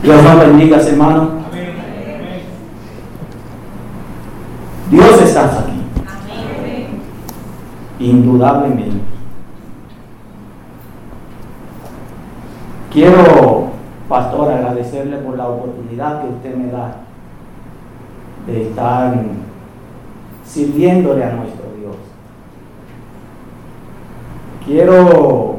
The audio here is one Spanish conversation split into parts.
Dios nos bendiga, hermano. Dios está aquí. Indudablemente. Quiero, pastor, agradecerle por la oportunidad que usted me da de estar sirviéndole a nuestro Dios. Quiero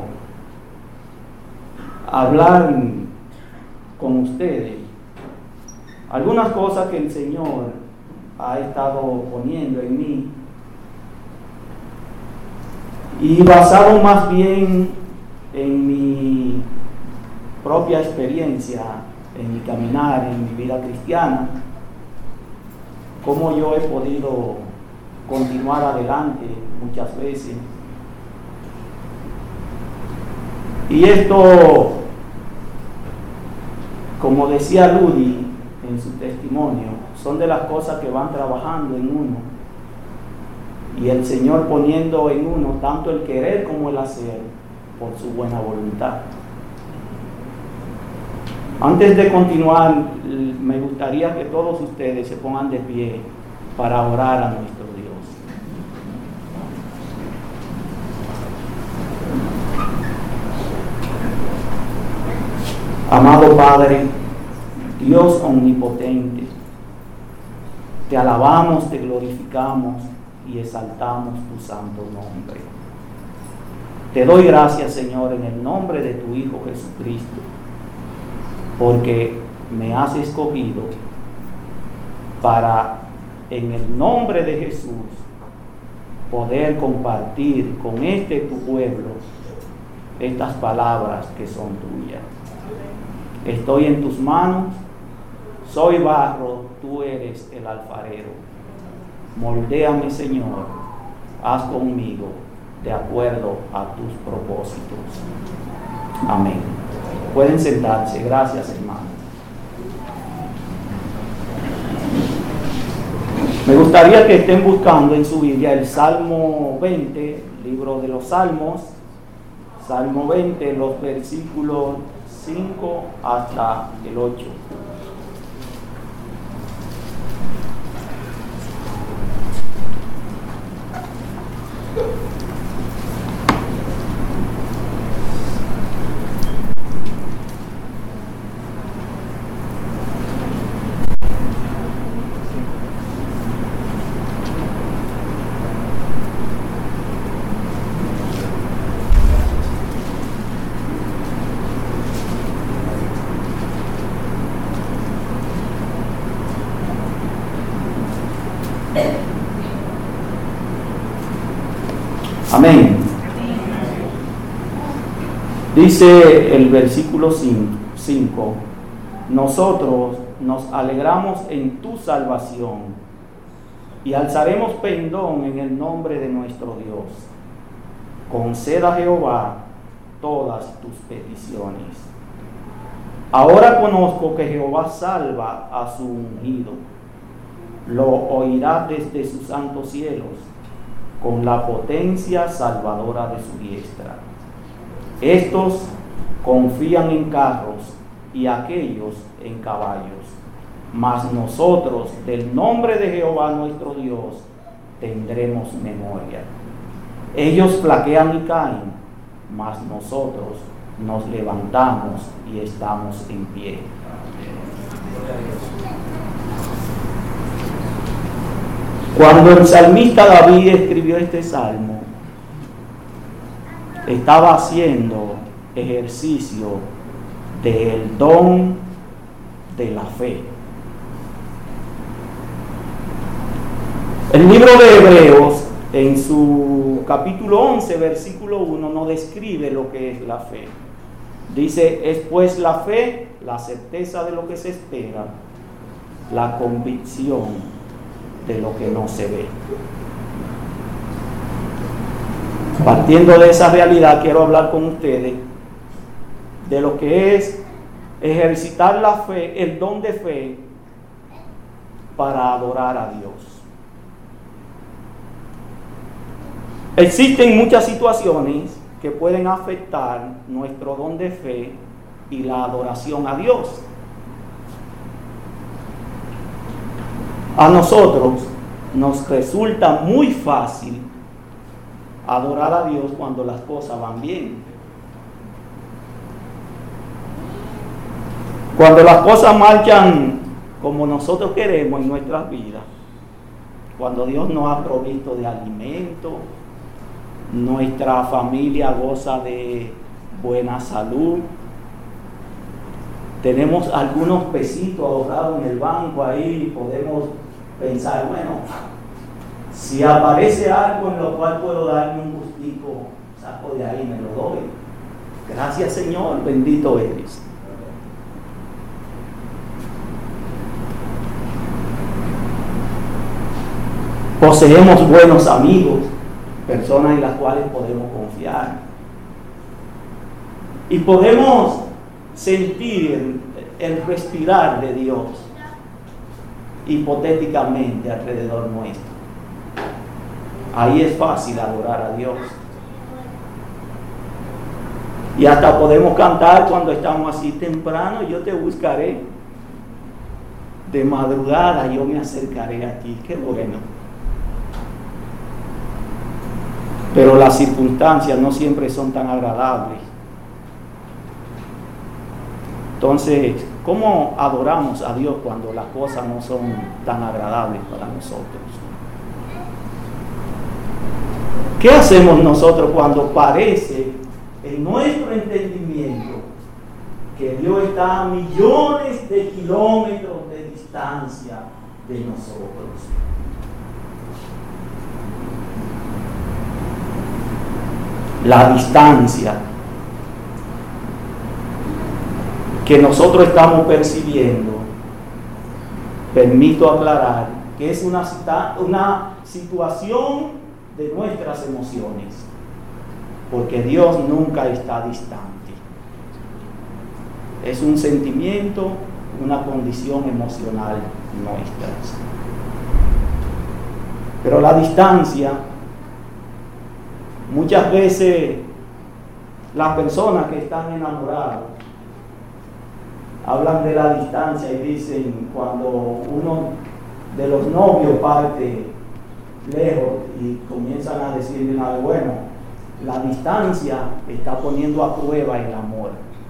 hablar con ustedes algunas cosas que el Señor ha estado poniendo en mí, y basado más bien en mi propia experiencia, en mi caminar, en mi vida cristiana, cómo yo he podido continuar adelante muchas veces. Y esto, como decía Ludi en su testimonio, son de las cosas que van trabajando en uno, y el Señor poniendo en uno tanto el querer como el hacer por su buena voluntad. Antes de continuar, me gustaría que todos ustedes se pongan de pie para orar a nuestro Dios. Amado Padre, Dios omnipotente, te alabamos, te glorificamos y exaltamos tu santo nombre. Te doy gracias, Señor, en el nombre de tu Hijo Jesucristo, porque me has escogido para, en el nombre de Jesús, poder compartir con tu pueblo estas palabras que son tuyas. Estoy en tus manos, soy barro, tú eres el alfarero. Moldéame, Señor, haz conmigo de acuerdo a tus propósitos. Amén. Pueden sentarse. Gracias, hermano. Me gustaría que estén buscando en su Biblia el Salmo 20, libro de los Salmos, Salmo 20, los versículos 5 hasta el 8. Amén. Dice el versículo 5: nosotros nos alegramos en tu salvación y alzaremos pendón en el nombre de nuestro Dios. Conceda a Jehová todas tus peticiones. Ahora conozco que Jehová salva a su ungido. Lo oirá desde sus santos cielos, con la potencia salvadora de su diestra. Estos confían en carros y aquellos en caballos, mas nosotros del nombre de Jehová nuestro Dios tendremos memoria. Ellos flaquean y caen, mas nosotros nos levantamos y estamos en pie. Cuando el salmista David escribió este salmo, estaba haciendo ejercicio del don de la fe. El libro de Hebreos, en su capítulo 11, versículo 1, nos describe lo que es la fe. Dice: es pues la fe, la certeza de lo que se espera, la convicción de lo que no se ve. Partiendo de esa realidad, quiero hablar con ustedes de lo que es ejercitar la fe, el don de fe, para adorar a Dios. Existen muchas situaciones que pueden afectar nuestro don de fe y la adoración a Dios. A nosotros nos resulta muy fácil adorar a Dios cuando las cosas van bien. Cuando las cosas marchan como nosotros queremos en nuestras vidas, cuando Dios nos ha provisto de alimento, nuestra familia goza de buena salud, tenemos algunos pesitos ahorrados en el banco ahí, podemos pensar, bueno, si aparece algo en lo cual puedo darme un gustico, saco de ahí, me lo doy. Gracias, Señor, bendito eres. Poseemos buenos amigos, personas en las cuales podemos confiar. Y podemos sentir el respirar de Dios hipotéticamente alrededor nuestro. Ahí es fácil adorar a Dios. Y hasta podemos cantar cuando estamos así temprano: yo te buscaré, de madrugada yo me acercaré a ti. Qué bueno. Pero las circunstancias no siempre son tan agradables. Entonces, ¿cómo adoramos a Dios cuando las cosas no son tan agradables para nosotros? ¿Qué hacemos nosotros cuando parece en nuestro entendimiento que Dios está a millones de kilómetros de distancia de nosotros? La distancia que nosotros estamos percibiendo, permito aclarar que es una situación de nuestras emociones, porque Dios nunca está distante. Es un sentimiento, una condición emocional nuestra. Pero la distancia, muchas veces las personas que están enamoradas hablan de la distancia y dicen, cuando uno de los novios parte lejos y comienzan a decir, bueno, la distancia está poniendo a prueba el amor.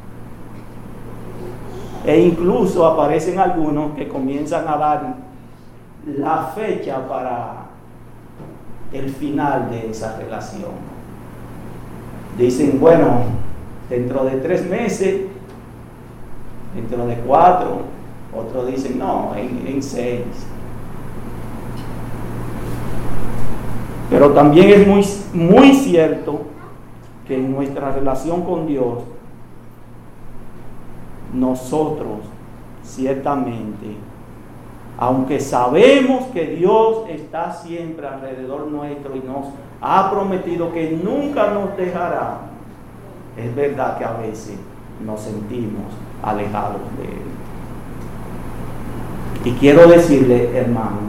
E incluso aparecen algunos que comienzan a dar la fecha para el final de esa relación. Dicen, bueno, dentro de 3 meses, dentro de 4, otros dicen, no, en 6. Pero también es muy cierto que en nuestra relación con Dios, nosotros ciertamente, aunque sabemos que Dios está siempre alrededor nuestro y nos ha prometido que nunca nos dejará, es verdad que a veces nos sentimos alejados de Él. Y quiero decirle, hermano,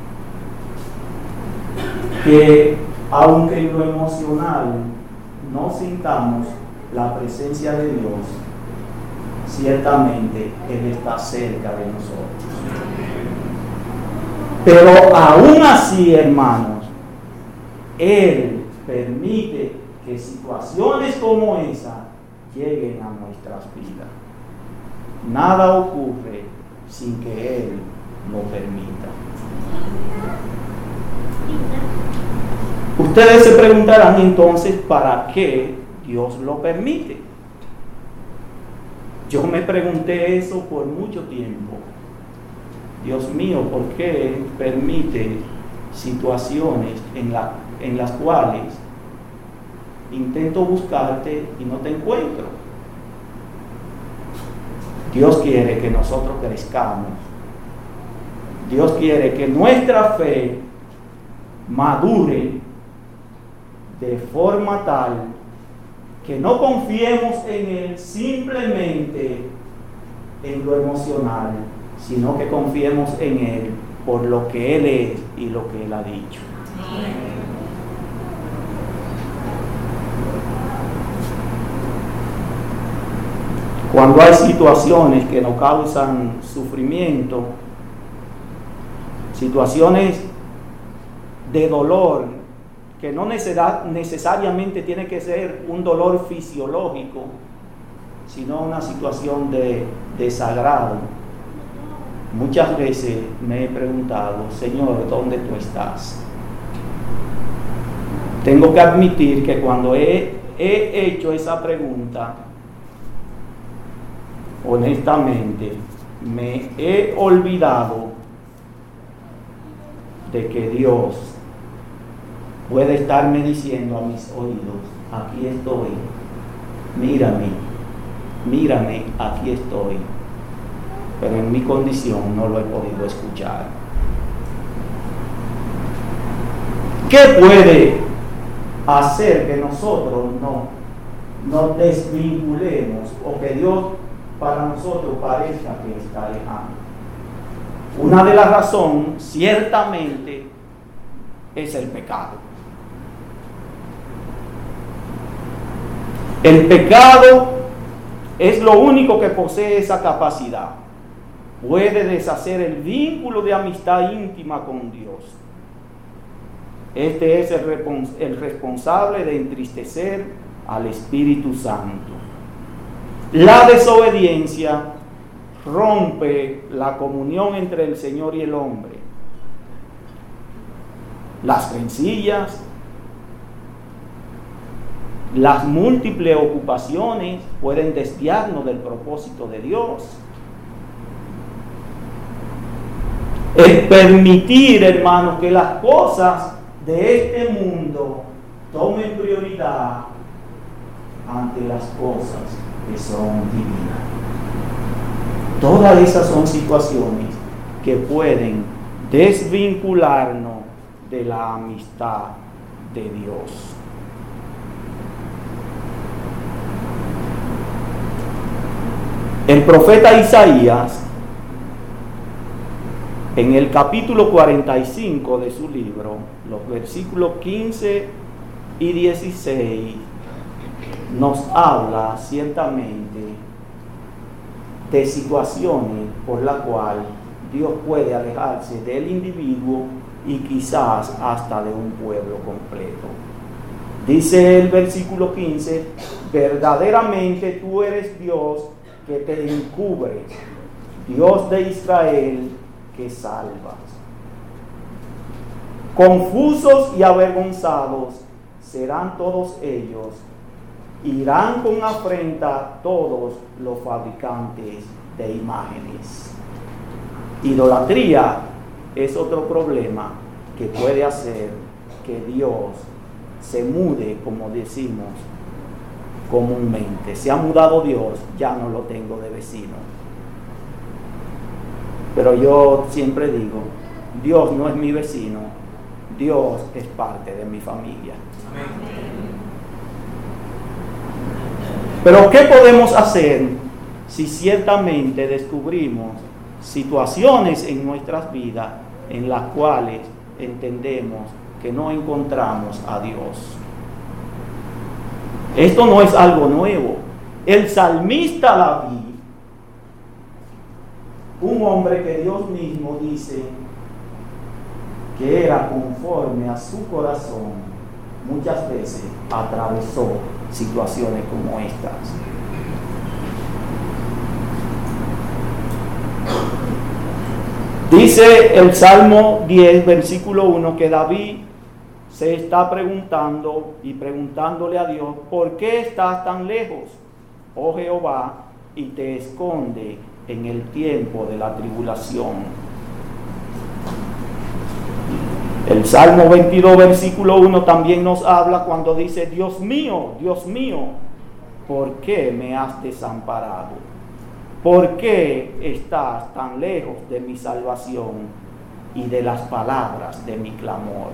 que aunque en lo emocional no sintamos la presencia de Dios, ciertamente Él está cerca de nosotros. Pero aún así, hermanos, Él permite que situaciones como esa lleguen a nuestras vidas. Nada ocurre sin que Él lo permita. Ustedes se preguntarán entonces, ¿para qué Dios lo permite? Yo me pregunté eso por mucho tiempo. Dios mío, ¿por qué permite situaciones en las cuales intento buscarte y no te encuentro? Dios quiere que nosotros crezcamos. Dios quiere que nuestra fe madure de forma tal que no confiemos en Él simplemente en lo emocional, sino que confiemos en Él por lo que Él es y lo que Él ha dicho. Cuando hay situaciones que nos causan sufrimiento, situaciones de dolor, que no necesariamente tiene que ser un dolor fisiológico, sino una situación de desagrado. Muchas veces me he preguntado, Señor, ¿dónde tú estás? Tengo que admitir que cuando he hecho esa pregunta, honestamente, me he olvidado de que Dios puede estarme diciendo a mis oídos, aquí estoy, mírame, aquí estoy. Pero en mi condición no lo he podido escuchar. ¿Qué puede hacer que nosotros nos desvinculemos o que Dios para nosotros parezca que está lejano? Una de las razones ciertamente es el pecado. El pecado es lo único que posee esa capacidad. Puede deshacer el vínculo de amistad íntima con Dios. Este es el responsable de entristecer al Espíritu Santo. La desobediencia rompe la comunión entre el Señor y el hombre. Las rencillas, las múltiples ocupaciones pueden desviarnos del propósito de Dios. Es permitir, hermanos, que las cosas de este mundo tomen prioridad ante las cosas que son divinas. Todas esas son situaciones que pueden desvincularnos de la amistad de Dios. El profeta Isaías, en el capítulo 45 de su libro, los versículos 15 y 16, nos habla ciertamente de situaciones por las cuales Dios puede alejarse del individuo y quizás hasta de un pueblo completo. Dice el versículo 15, verdaderamente tú eres Dios que te encubre, Dios de Israel que salvas. Confusos y avergonzados serán todos ellos, irán con afrenta todos los fabricantes de imágenes. Idolatría es otro problema que puede hacer que Dios se mude, como decimos comúnmente. Se ha mudado Dios, ya no lo tengo de vecino. Pero yo siempre digo, Dios no es mi vecino, Dios es parte de mi familia. Pero ¿qué podemos hacer si ciertamente descubrimos situaciones en nuestras vidas en las cuales entendemos que no encontramos a Dios? Esto no es algo nuevo. El salmista David, un hombre que Dios mismo dice que era conforme a su corazón, muchas veces atravesó situaciones como estas. Dice el Salmo 10, versículo 1, que David se está preguntando y preguntándole a Dios, ¿por qué estás tan lejos, oh Jehová, y te esconde en el tiempo de la tribulación? El Salmo 22, versículo 1 también nos habla cuando dice, Dios mío, ¿por qué me has desamparado? ¿Por qué estás tan lejos de mi salvación y de las palabras de mi clamor?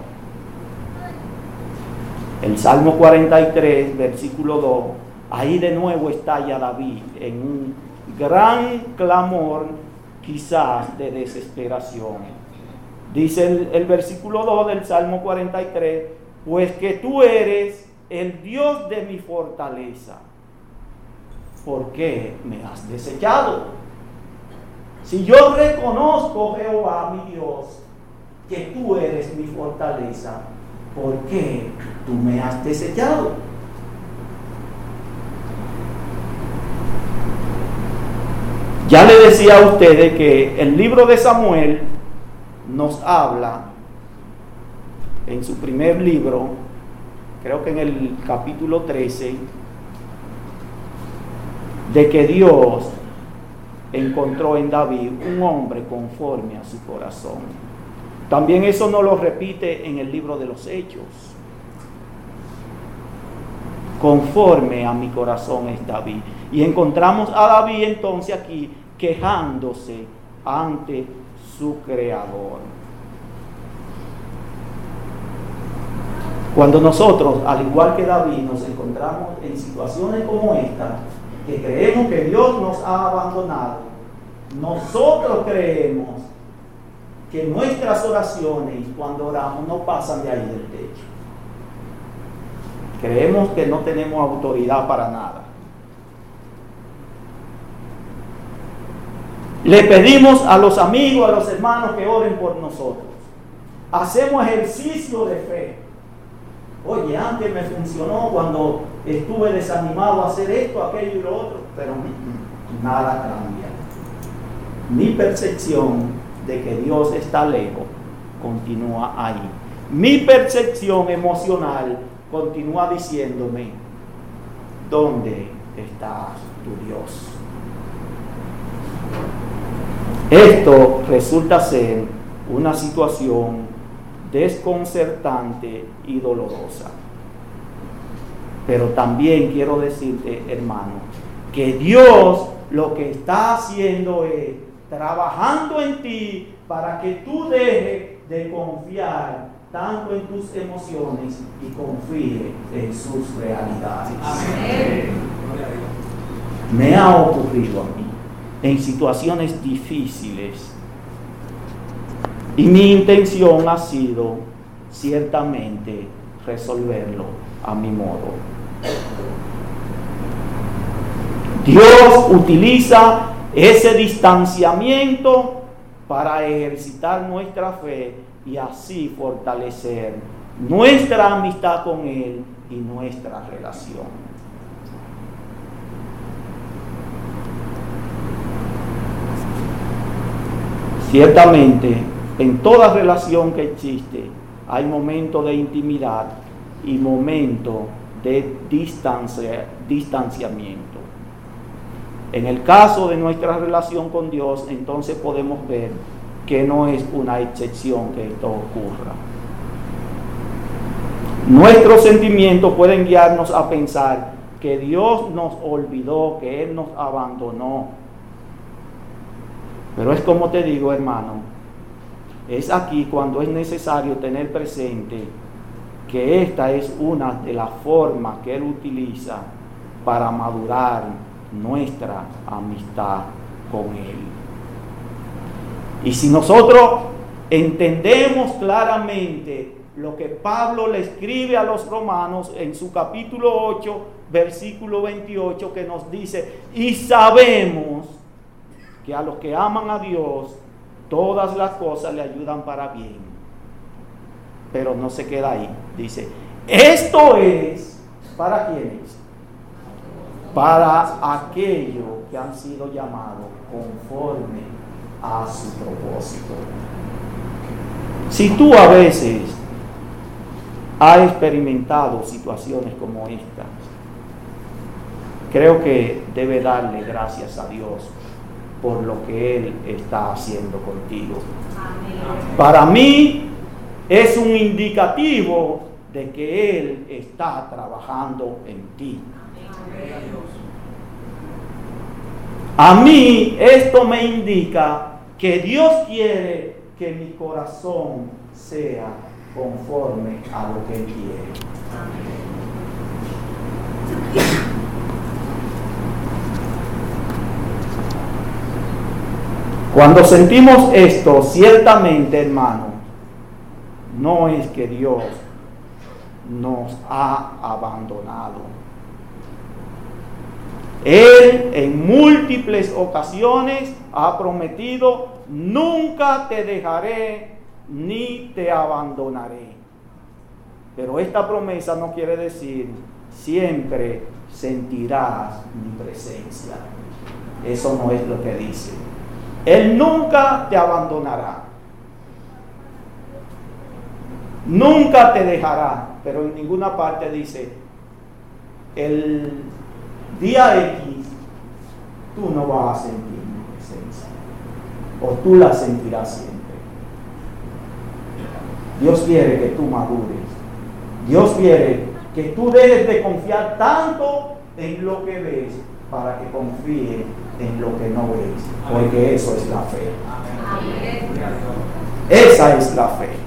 El Salmo 43, versículo 2, ahí de nuevo está ya David en un gran clamor, quizás de desesperación. Dice el versículo 2 del Salmo 43, pues que tú eres el Dios de mi fortaleza, ¿por qué me has desechado? Si yo reconozco, Jehová, mi Dios, que tú eres mi fortaleza, ¿por qué tú me has desechado? Ya le decía a ustedes que el libro de Samuel nos habla en su primer libro, creo que en el capítulo 13, de que Dios encontró en David un hombre conforme a su corazón. También eso nos lo repite en el libro de los Hechos. Conforme a mi corazón es David. Y encontramos a David entonces aquí quejándose ante su Creador. Cuando nosotros, al igual que David, nos encontramos en situaciones como esta, que creemos que Dios nos ha abandonado, nosotros creemos que nuestras oraciones, cuando oramos, no pasan de ahí del techo. Creemos que no tenemos autoridad para nada. Le pedimos a los amigos, a los hermanos que oren por nosotros. Hacemos ejercicio de fe. Oye, antes me funcionó cuando estuve desanimado a hacer esto, aquello y lo otro, pero nada cambia. Mi percepción de que Dios está lejos continúa ahí. Mi percepción emocional continúa diciéndome, ¿dónde está tu Dios? Esto resulta ser una situación desconcertante y dolorosa. Pero también quiero decirte, hermano, que Dios lo que está haciendo es trabajando en ti para que tú dejes de confiar tanto en tus emociones y confíe en sus realidades. Amén. Me ha ocurrido a mí en situaciones difíciles y mi intención ha sido ciertamente resolverlo a mi modo. Dios utiliza ese distanciamiento para ejercitar nuestra fe y así fortalecer nuestra amistad con Él y nuestra relación. Ciertamente, en toda relación que existe, hay momentos de intimidad y momentos de distanciamiento. En el caso de nuestra relación con Dios, entonces podemos ver que no es una excepción que esto ocurra. Nuestros sentimientos pueden guiarnos a pensar que Dios nos olvidó, que Él nos abandonó. Pero es como te digo, hermano, es aquí cuando es necesario tener presente que esta es una de las formas que Él utiliza para madurar nuestra amistad con Él. Y si nosotros entendemos claramente lo que Pablo le escribe a los romanos en su capítulo 8, versículo 28, que nos dice, y sabemos que a los que aman a Dios, todas las cosas le ayudan para bien. Pero no se queda ahí. Dice, esto es, ¿para quiénes? Para aquellos que han sido llamados conforme a su propósito. Si tú a veces has experimentado situaciones como esta, creo que debe darle gracias a Dios por lo que Él está haciendo contigo. Amén. Para mí es un indicativo de que Él está trabajando en ti. Amén. A mí esto me indica que Dios quiere que mi corazón sea conforme a lo que Él quiere. Amén. Cuando sentimos esto, ciertamente, hermano, no es que Dios nos ha abandonado. Él en múltiples ocasiones ha prometido, nunca te dejaré ni te abandonaré. Pero esta promesa no quiere decir siempre sentirás mi presencia. Eso no es lo que dice. Él nunca te abandonará. Nunca te dejará. Pero en ninguna parte dice, el día X, tú no vas a sentir mi presencia. O tú la sentirás siempre. Dios quiere que tú madures. Dios quiere que tú dejes de confiar tanto en lo que ves para que confíes en lo que no ves, porque eso es la fe. Esa es la fe.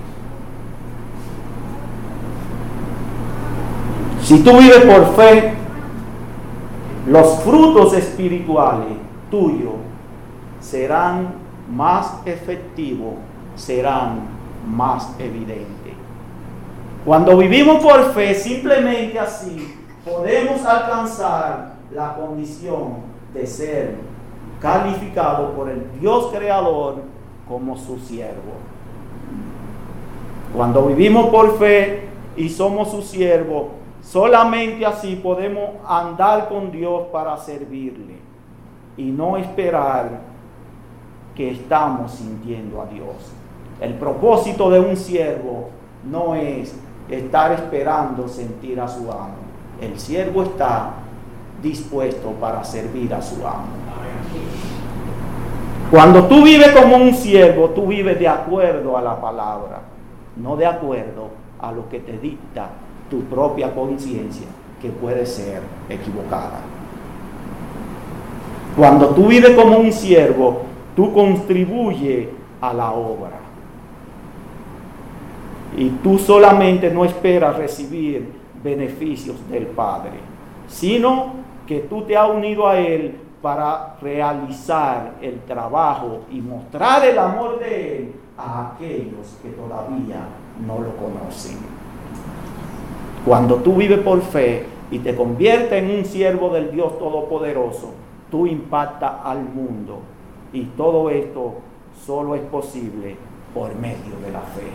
Si tú vives por fe, los frutos espirituales tuyos serán más efectivos, serán más evidentes. Cuando vivimos por fe, simplemente así podemos alcanzar la condición de ser calificado por el Dios creador como su siervo. Cuando vivimos por fe y somos su siervo, solamente así podemos andar con Dios para servirle y no esperar que estamos sintiendo a Dios. El propósito de un siervo no es estar esperando sentir a su amo. El siervo está dispuesto para servir a su amo. Cuando tú vives como un siervo, tú vives de acuerdo a la palabra, no de acuerdo a lo que te dicta tu propia conciencia, que puede ser equivocada. Cuando tú vives como un siervo, tú contribuyes a la obra. Y tú solamente no esperas recibir beneficios del Padre, sino que tú te has unido a Él para realizar el trabajo y mostrar el amor de Él a aquellos que todavía no lo conocen. Cuando tú vives por fe y te conviertes en un siervo del Dios Todopoderoso, tú impactas al mundo, y todo esto solo es posible por medio de la fe.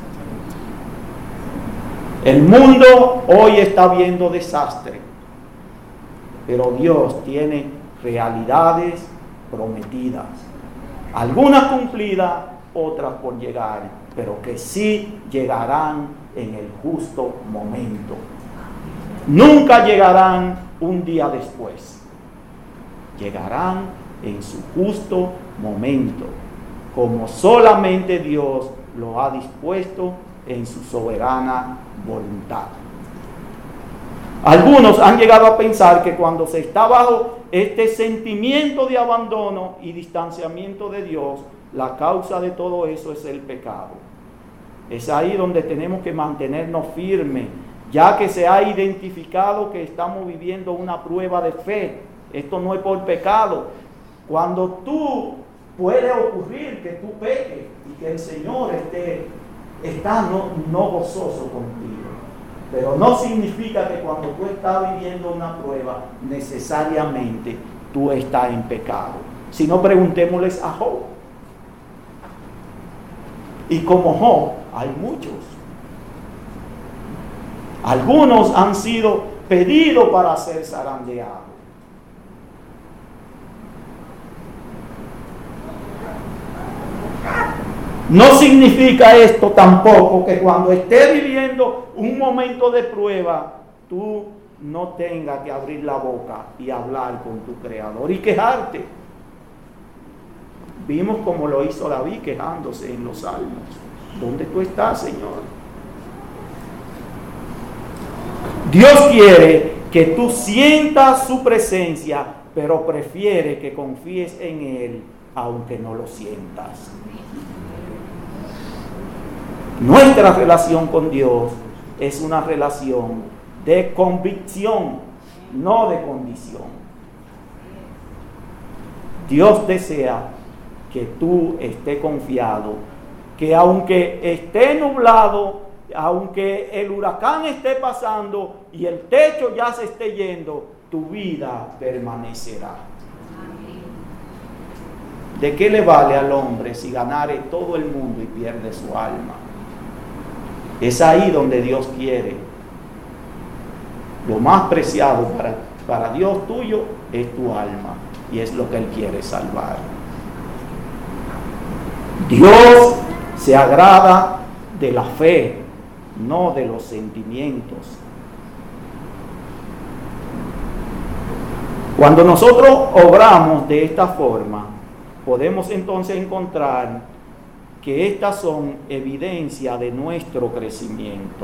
El mundo hoy está viendo desastre, pero Dios tiene realidades prometidas, algunas cumplidas, otras por llegar, pero que sí llegarán en el justo momento. Nunca llegarán un día después, llegarán en su justo momento, como solamente Dios lo ha dispuesto en su soberana voluntad. Algunos han llegado a pensar que cuando se está bajo este sentimiento de abandono y distanciamiento de Dios, la causa de todo eso es el pecado. Es ahí donde tenemos que mantenernos firmes, ya que se ha identificado que estamos viviendo una prueba de fe. Esto no es por pecado. Cuando tú puede ocurrir que tú peques y que el Señor está no gozoso contigo, pero no significa que cuando tú estás viviendo una prueba necesariamente tú estás en pecado. Si no, preguntémosles a Job. Y como Job hay muchos. Algunos han sido pedidos para ser zarandeados. No significa esto tampoco que cuando estés viviendo un momento de prueba, tú no tengas que abrir la boca y hablar con tu Creador y quejarte. Vimos como lo hizo David quejándose en los Salmos. ¿Dónde tú estás, Señor? Dios quiere que tú sientas su presencia, pero prefiere que confíes en Él aunque no lo sientas. Nuestra relación con Dios es una relación de convicción, no de condición. Dios desea que tú estés confiado, que aunque esté nublado, aunque el huracán esté pasando y el techo ya se esté yendo, tu vida permanecerá. ¿De qué le vale al hombre si ganare todo el mundo y pierde su alma? Es ahí donde Dios quiere. Lo más preciado para Dios tuyo es tu alma, y es lo que Él quiere salvar. Dios se agrada de la fe, no de los sentimientos. Cuando nosotros obramos de esta forma, podemos entonces encontrar que estas son evidencia de nuestro crecimiento.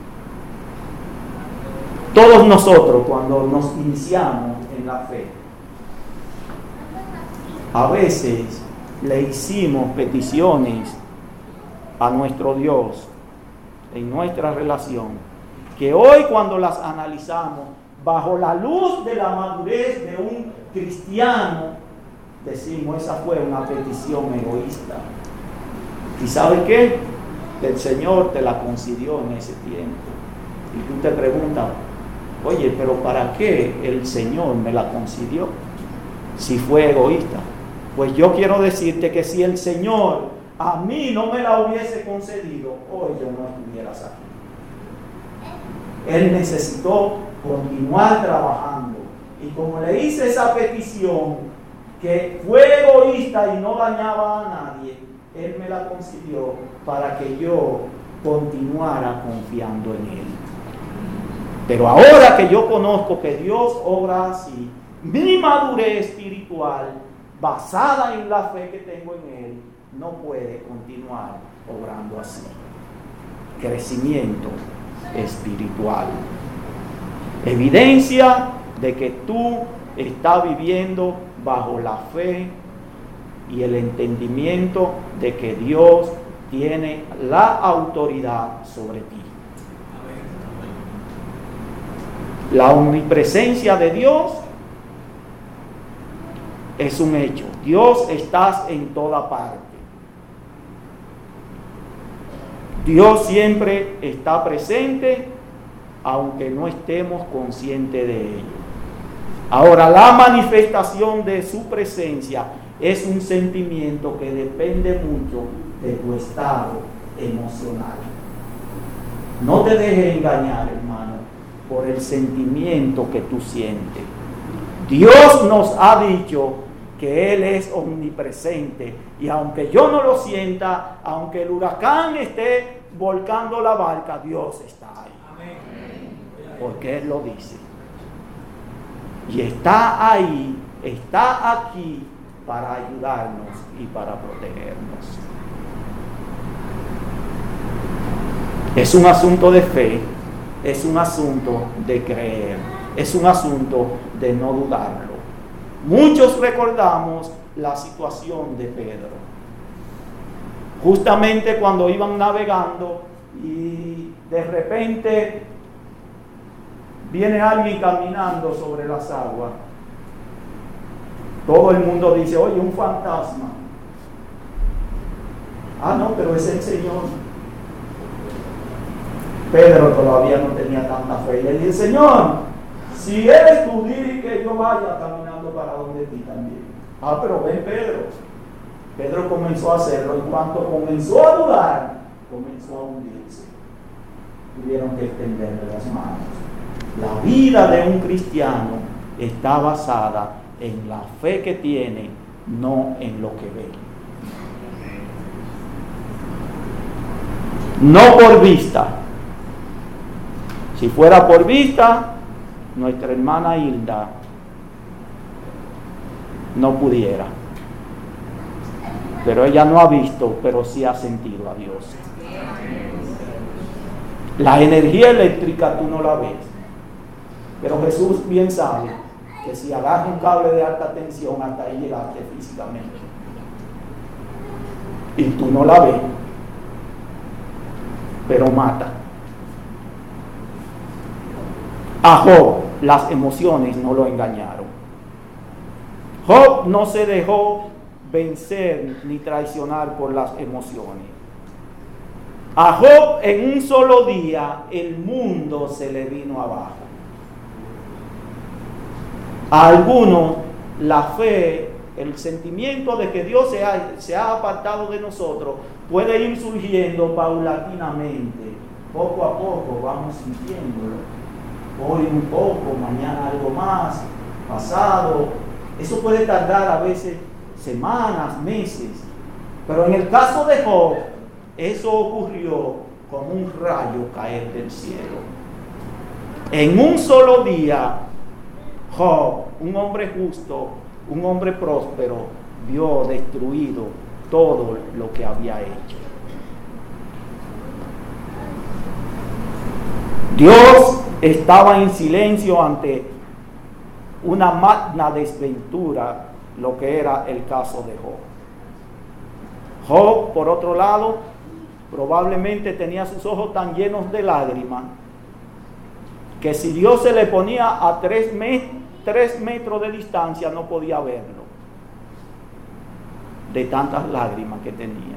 Todos nosotros, cuando nos iniciamos en la fe, a veces le hicimos peticiones a nuestro Dios en nuestra relación, que hoy, cuando las analizamos bajo la luz de la madurez de un cristiano, decimos: esa fue una petición egoísta. ¿Y sabe qué? El Señor te la concedió en ese tiempo. Y tú te preguntas: oye, pero ¿para qué el Señor me la concedió si fue egoísta? Pues yo quiero decirte que si el Señor a mí no me la hubiese concedido, hoy yo no estuvieras aquí. Él necesitó continuar trabajando. Y como le hice esa petición, que fue egoísta y no dañaba a nadie, Él me la concedió para que yo continuara confiando en Él. Pero ahora que yo conozco que Dios obra así, mi madurez espiritual, basada en la fe que tengo en Él, no puede continuar obrando así. Crecimiento espiritual. Evidencia de que tú estás viviendo bajo la fe y el entendimiento de que Dios tiene la autoridad sobre ti. La omnipresencia de Dios es un hecho. Dios está en toda parte. Dios siempre está presente, aunque no estemos conscientes de ello. Ahora, la manifestación de su presencia es un sentimiento que depende mucho de tu estado emocional. No te dejes engañar, hermano, por el sentimiento que tú sientes. Dios nos ha dicho que Él es omnipresente, y aunque yo no lo sienta, aunque el huracán esté volcando la barca, Dios está ahí. Porque Él lo dice. Y está ahí, está aquí para ayudarnos y para protegernos. Es un asunto de fe, es un asunto de creer, es un asunto de no dudarlo. Muchos recordamos la situación de Pedro. Justamente cuando iban navegando y de repente viene alguien caminando sobre las aguas. Todo el mundo dice: oye, un fantasma. Ah, no, pero es el Señor. Pedro todavía no tenía tanta fe. Y le dice: Señor, si eres tú, dile que yo vaya caminando para donde ti también. Ah, pero ven, Pedro. Pedro comenzó a hacerlo. En cuanto comenzó a dudar, comenzó a hundirse. Tuvieron que extenderle las manos. La vida de un cristiano está basada en la fe que tiene, no en lo que ve. No por vista. Si fuera por vista, nuestra hermana Hilda no pudiera. Pero ella no ha visto, pero sí ha sentido a Dios. La energía eléctrica tú no la ves, pero Jesús bien sabe que si agarra un cable de alta tensión, hasta ahí llegaste físicamente. Y tú no la ves, pero mata. A Job las emociones no lo engañaron. Job no se dejó vencer ni traicionar por las emociones. A Job en un solo día el mundo se le vino abajo. A algunos la fe el sentimiento de que Dios se ha apartado de nosotros puede ir surgiendo paulatinamente. Poco a poco vamos sintiéndolo. Hoy un poco, mañana algo más, pasado. Eso puede tardar a veces semanas, meses. Pero en el caso de Job, eso ocurrió como un rayo caer del cielo. En un solo día, Job, un hombre justo, un hombre próspero, vio destruido todo lo que había hecho. Dios estaba en silencio ante una magna desventura, lo que era el caso de Job. Job, por otro lado, probablemente tenía sus ojos tan llenos de lágrimas que si Dios se le ponía a 3 metros de distancia no podía verlo, de tantas lágrimas que tenía.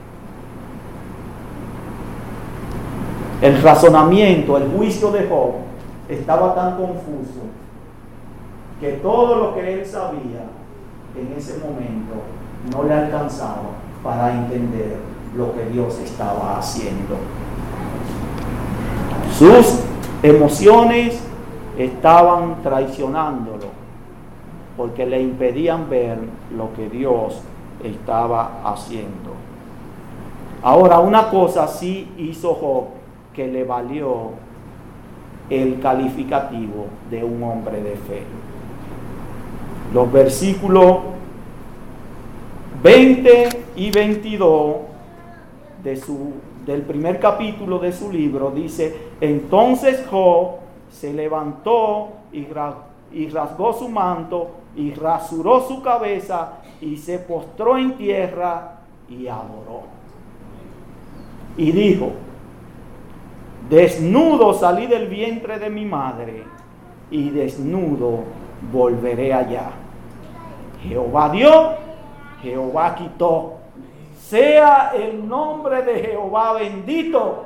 El razonamiento, el juicio de Job estaba tan confuso que todo lo que él sabía en ese momento no le alcanzaba para entender lo que Dios estaba haciendo. Sus emociones estaban traicionándolo porque le impedían ver lo que Dios estaba haciendo. Ahora, una cosa sí hizo Job que le valió el calificativo de un hombre de fe. Los versículos 20 y 22 del primer capítulo de su libro dice: entonces Job se levantó y rasgó su manto y rasuró su cabeza y se postró en tierra y adoró. Y dijo: desnudo salí del vientre de mi madre y desnudo volveré allá. Jehová dio, Jehová quitó. Sea el nombre de Jehová bendito.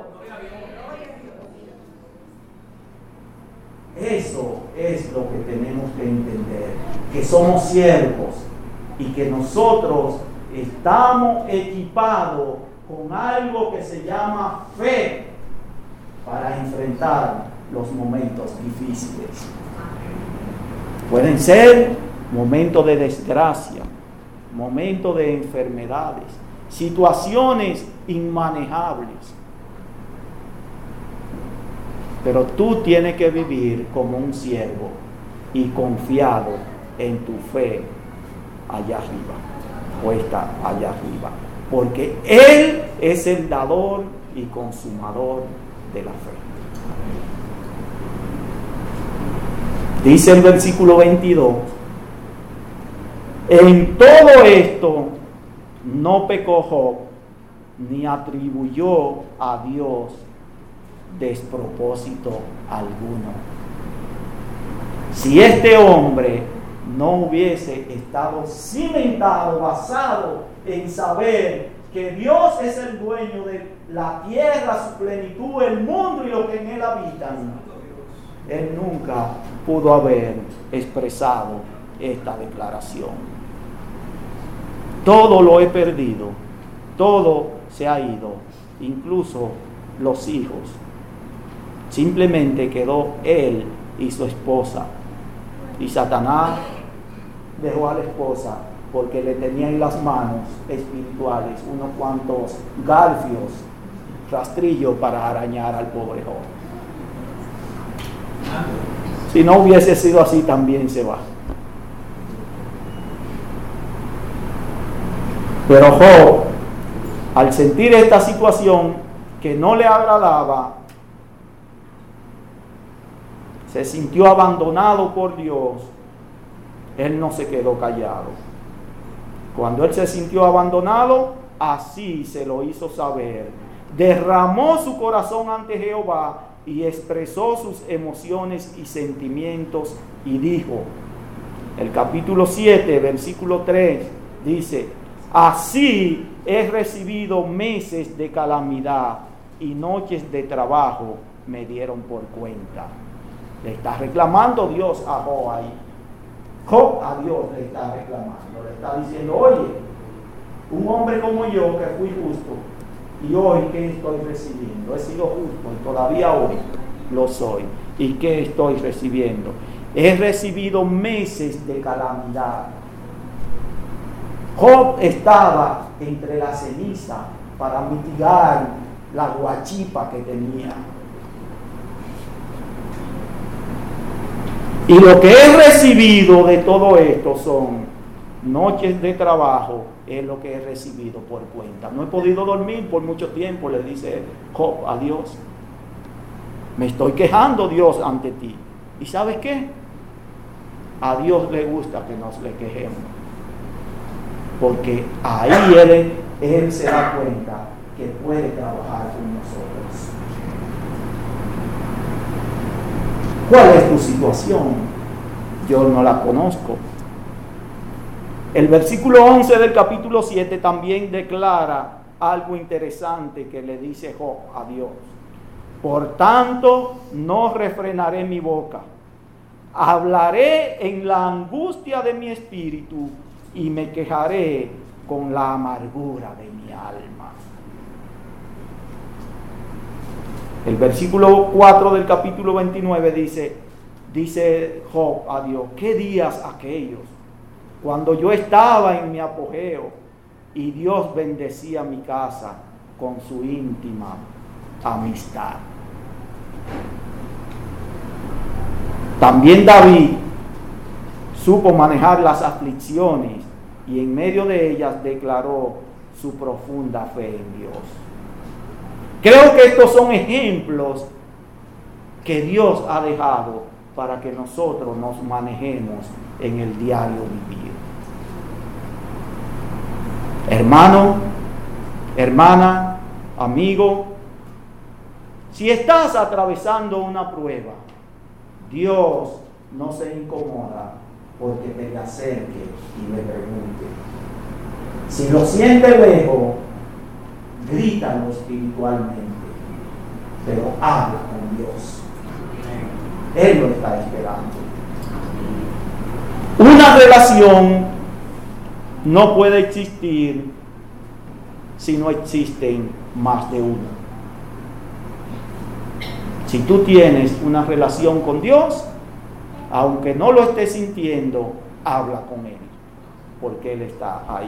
Eso es lo que tenemos que entender, que somos siervos y que nosotros estamos equipados con algo que se llama fe para enfrentar los momentos difíciles. Pueden ser momentos de desgracia, momentos de enfermedades, situaciones inmanejables. Pero tú tienes que vivir como un siervo y confiado en tu fe allá arriba, puesta allá arriba, porque Él es el dador y consumador de la fe. Dice el versículo 22: en todo esto no pecó Job, ni atribuyó a Dios despropósito alguno. Si este hombre no hubiese estado cimentado, basado en saber que Dios es el dueño de la tierra, su plenitud, el mundo y lo que en él habitan, él nunca pudo haber expresado esta declaración. Todo lo he perdido, todo se ha ido, incluso los hijos. Simplemente quedó él y su esposa. Y Satanás dejó a la esposa porque le tenía en las manos espirituales unos cuantos garfios, rastrillos para arañar al pobre Job. Si no hubiese sido así, también se va. Pero Job, al sentir esta situación que no le agradaba, se sintió abandonado por Dios. Él no se quedó callado. Cuando él se sintió abandonado, así se lo hizo saber. Derramó su corazón ante Jehová y expresó sus emociones y sentimientos y dijo, el capítulo 7, versículo 3, dice: así he recibido meses de calamidad y noches de trabajo me dieron por cuenta. Le está reclamando Dios a Job ahí. Job a Dios le está reclamando, le está diciendo, oye, un hombre como yo que fui justo, y hoy ¿qué estoy recibiendo? He sido justo y todavía hoy lo soy. ¿Y qué estoy recibiendo? He recibido meses de calamidad. Job estaba entre la ceniza para mitigar la guachipa que tenía. Y lo que he recibido de todo esto son noches de trabajo, es lo que he recibido por cuenta. No he podido dormir por mucho tiempo, le dice Job a Dios. Me estoy quejando, Dios, ante ti. ¿Y sabes qué? A Dios le gusta que nos le quejemos, porque ahí Él se da cuenta que puede trabajar con nosotros. ¿Cuál es tu situación? Yo no la conozco. El versículo 11 del capítulo 7 también declara algo interesante que le dice Job a Dios. Por tanto, no refrenaré mi boca. Hablaré en la angustia de mi espíritu y me quejaré con la amargura de mi alma. El versículo 4 del capítulo 29 dice Job a Dios, ¿qué días aquellos? Cuando yo estaba en mi apogeo y Dios bendecía mi casa con su íntima amistad. También David supo manejar las aflicciones y en medio de ellas declaró su profunda fe en Dios. Creo que estos son ejemplos que Dios ha dejado para que nosotros nos manejemos en el diario vivir. Hermano, hermana, amigo, si estás atravesando una prueba, Dios no se incomoda porque te acerque y le pregunte. Si lo siente lejos, grítalo espiritualmente, pero habla con Dios. Él lo está esperando. Una relación no puede existir si no existen más de uno. Si tú tienes una relación con Dios, aunque no lo estés sintiendo, habla con Él, porque Él está ahí.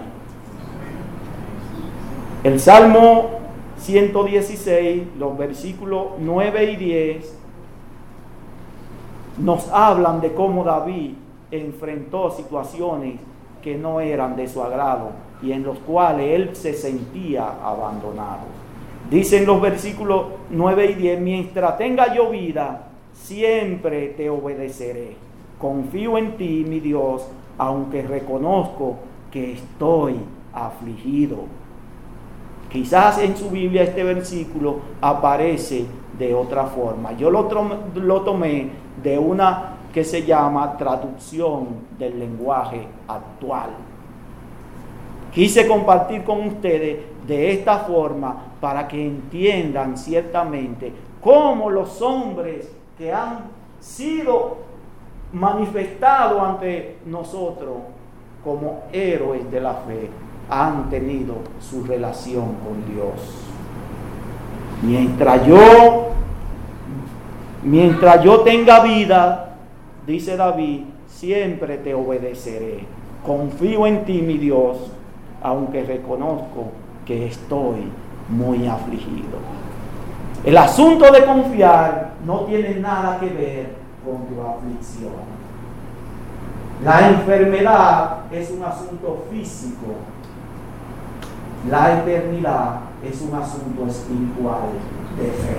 El Salmo 116, los versículos 9 y 10, nos hablan de cómo David enfrentó situaciones que no eran de su agrado y en los cuales él se sentía abandonado. Dicen los versículos 9 y 10, mientras tenga yo vida, siempre te obedeceré. Confío en ti, mi Dios, aunque reconozco que estoy afligido. Quizás en su Biblia este versículo aparece de otra forma. Yo lo tomé de una que se llama traducción del lenguaje actual. Quise compartir con ustedes de esta forma para que entiendan ciertamente cómo los hombres que han sido manifestados ante nosotros como héroes de la fe han tenido su relación con Dios. Mientras yo tenga vida, dice David, siempre te obedeceré. Confío en ti, mi Dios, aunque reconozco que estoy muy afligido. El asunto de confiar no tiene nada que ver con tu aflicción. La enfermedad es un asunto físico. La eternidad es un asunto espiritual de fe.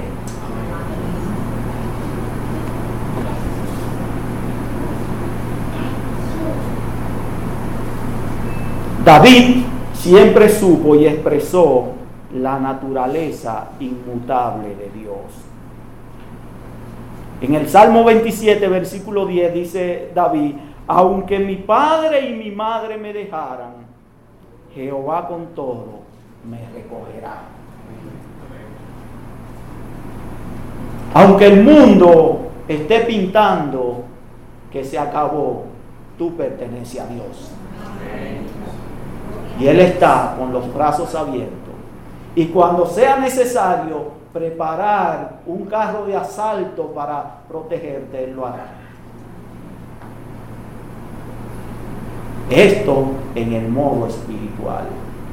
David siempre supo y expresó la naturaleza inmutable de Dios. En el Salmo 27, versículo 10, dice David, aunque mi padre y mi madre me dejaran, Jehová con todo me recogerá. Aunque el mundo esté pintando que se acabó, tú perteneces a Dios. Y Él está con los brazos abiertos. Y cuando sea necesario preparar un carro de asalto para protegerte, Él lo hará. Esto en el modo espiritual.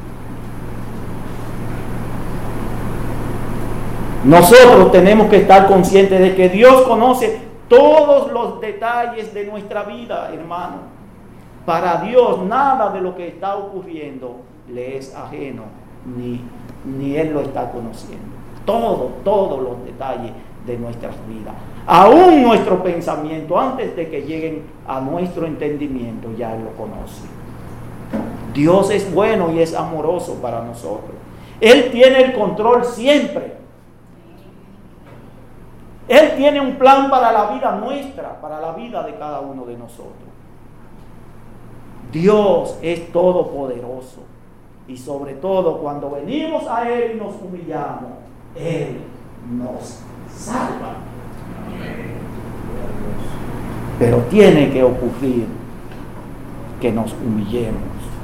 Nosotros tenemos que estar conscientes de que Dios conoce todos los detalles de nuestra vida, hermano. Para Dios nada de lo que está ocurriendo le es ajeno, ni Él lo está conociendo. Todos los detalles de nuestras vidas. Aún nuestro pensamiento, antes de que lleguen a nuestro entendimiento, ya Él lo conoce. Dios es bueno y es amoroso para nosotros. Él tiene el control siempre. Él tiene un plan para la vida nuestra, para la vida de cada uno de nosotros. Dios es todopoderoso. Y sobre todo cuando venimos a Él y nos humillamos, Él nos salva. Pero tiene que ocurrir que nos humillemos.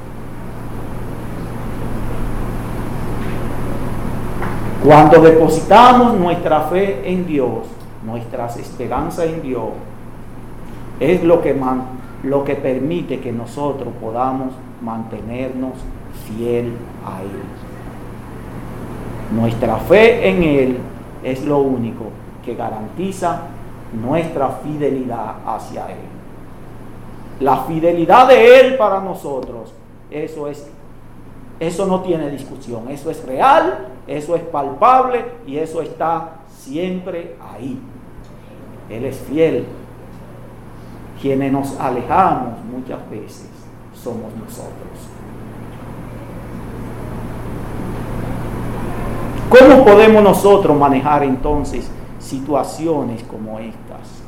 Cuando depositamos nuestra fe en Dios, nuestras esperanzas en Dios, es lo que permite que nosotros podamos mantenernos fiel a Él. Nuestra fe en Él es lo único que garantiza nuestra fidelidad hacia Él. La fidelidad de Él para nosotros, eso no tiene discusión, eso es real, eso es palpable y eso está siempre ahí. Él es fiel. Quienes nos alejamos muchas veces somos nosotros. ¿Cómo podemos nosotros manejar entonces situaciones como estas?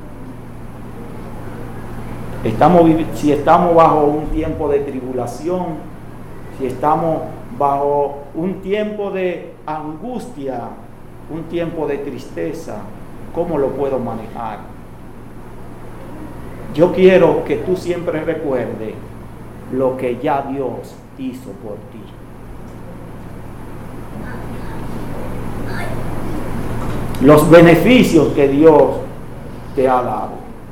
Si estamos bajo un tiempo de tribulación, si estamos bajo un tiempo de angustia, un tiempo de tristeza, ¿cómo lo puedo manejar? Yo quiero que tú siempre recuerdes lo que ya Dios hizo por ti. Los beneficios que Dios te ha dado.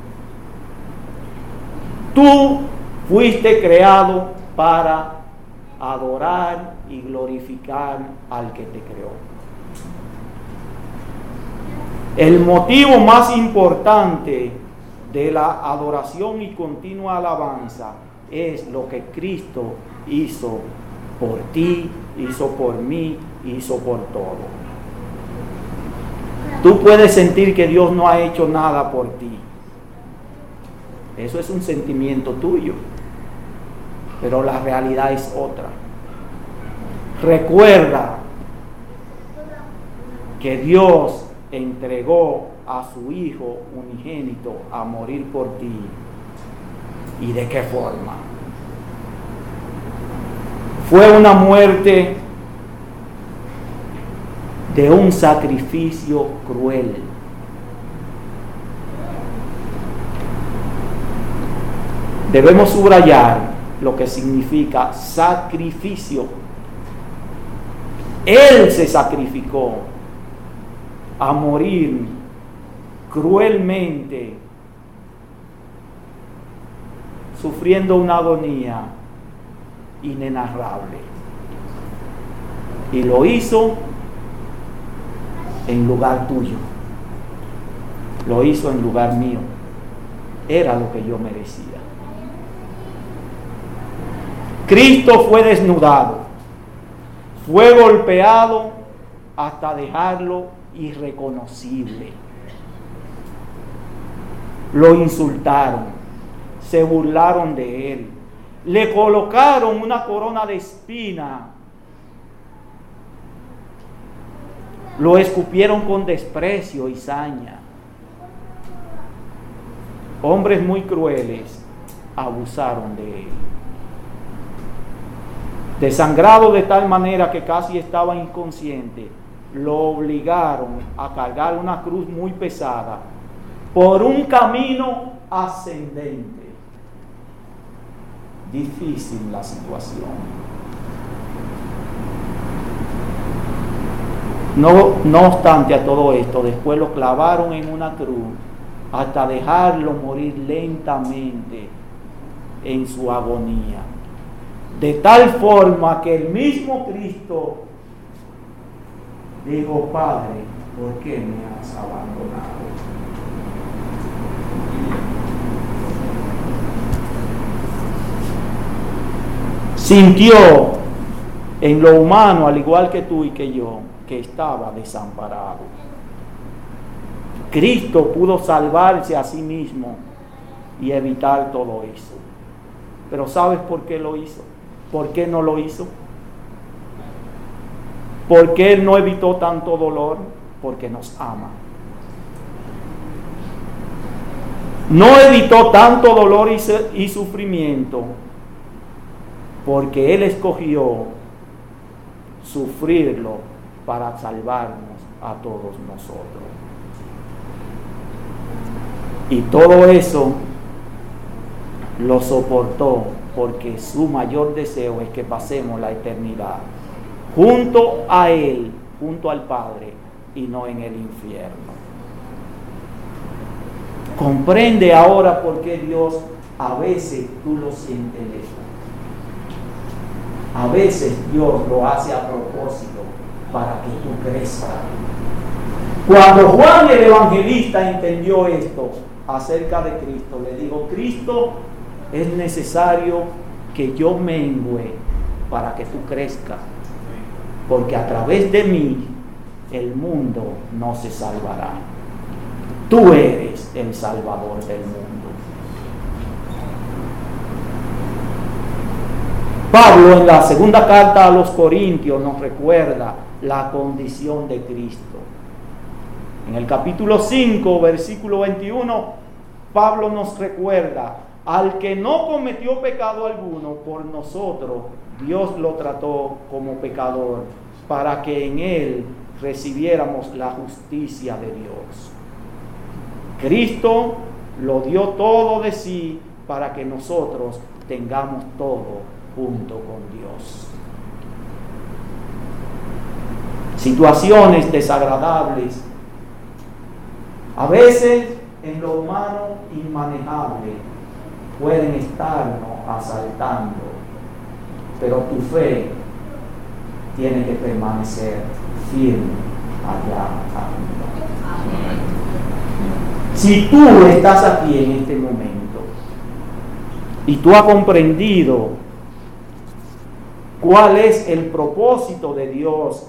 Tú fuiste creado para adorar y glorificar al que te creó. El motivo más importante de la adoración y continua alabanza es lo que Cristo hizo por ti, hizo por mí, hizo por todo. Tú puedes sentir que Dios no ha hecho nada por ti. Eso es un sentimiento tuyo. Pero la realidad es otra. Recuerda que Dios entregó a su Hijo unigénito a morir por ti. ¿Y de qué forma? Fue una muerte de un sacrificio cruel. Debemos subrayar lo que significa sacrificio. Él se sacrificó a morir cruelmente, sufriendo una agonía inenarrable. Y lo hizo en lugar tuyo. Lo hizo en lugar mío. Era lo que yo merecía. Cristo fue desnudado, fue golpeado hasta dejarlo irreconocible. Lo insultaron, se burlaron de él, le colocaron una corona de espina, lo escupieron con desprecio y saña. Hombres muy crueles abusaron de él. Desangrado de tal manera que casi estaba inconsciente, lo obligaron a cargar una cruz muy pesada por un camino ascendente. difícil la situación. No obstante a todo esto, después lo clavaron en una cruz hasta dejarlo morir lentamente en su agonía. De tal forma que el mismo Cristo dijo: Padre, ¿por qué me has abandonado? Sintió en lo humano, al igual que tú y que yo, que estaba desamparado. Cristo pudo salvarse a sí mismo y evitar todo eso. Pero ¿sabes por qué lo hizo? ¿Por qué no lo hizo? ¿Por qué Él no evitó tanto dolor? Porque nos ama. No evitó tanto dolor y sufrimiento porque Él escogió sufrirlo para salvarnos a todos nosotros. Y todo eso lo soportó porque su mayor deseo es que pasemos la eternidad junto a Él, junto al Padre, y no en el infierno. Comprende ahora por qué Dios a veces tú lo sientes lejos. A veces Dios lo hace a propósito para que tú crezcas. Cuando Juan el Evangelista entendió esto acerca de Cristo, le dijo: Cristo, es necesario que yo mengüe para que tú crezcas, porque a través de mí el mundo no se salvará. Tú eres el Salvador del mundo. Pablo, en la segunda carta a los Corintios, nos recuerda la condición de Cristo. En el capítulo 5, versículo 21, Pablo nos recuerda: al que no cometió pecado alguno, por nosotros Dios lo trató como pecador, para que en él recibiéramos la justicia de Dios. Cristo lo dio todo de sí para que nosotros tengamos todo junto con Dios. Situaciones desagradables, a veces en lo humano inmanejable, pueden estarnos asaltando, pero tu fe tiene que permanecer firme allá arriba. Si tú estás aquí en este momento y tú has comprendido cuál es el propósito de Dios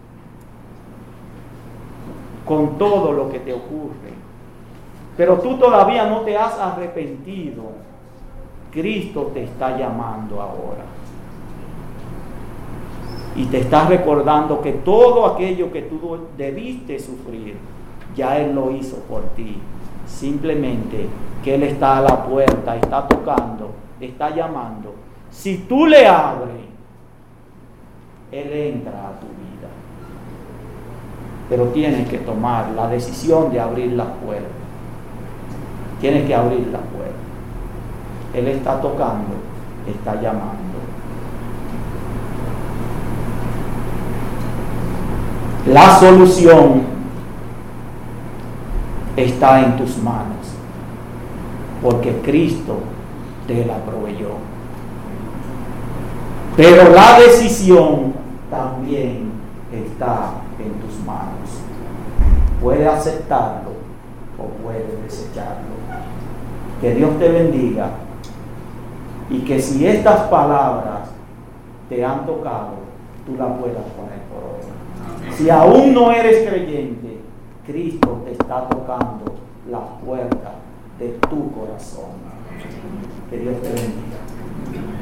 con todo lo que te ocurre, pero tú todavía no te has arrepentido, Cristo te está llamando ahora y te está recordando que todo aquello que tú debiste sufrir, ya Él lo hizo por ti. Simplemente que Él está a la puerta, está tocando, está llamando. Si tú le abres, Él entra a tu vida. Pero tienes que tomar la decisión de abrir la puerta. Tienes que abrir la puerta. Él está tocando, está llamando. La solución está en tus manos, porque Cristo te la proveyó. Pero la decisión también está en tus manos. Puedes aceptarlo o puedes desecharlo. Que Dios te bendiga y que si estas palabras te han tocado, tú las puedas poner por obra. Si aún no eres creyente, Cristo te está tocando las puertas de tu corazón. Que Dios te bendiga.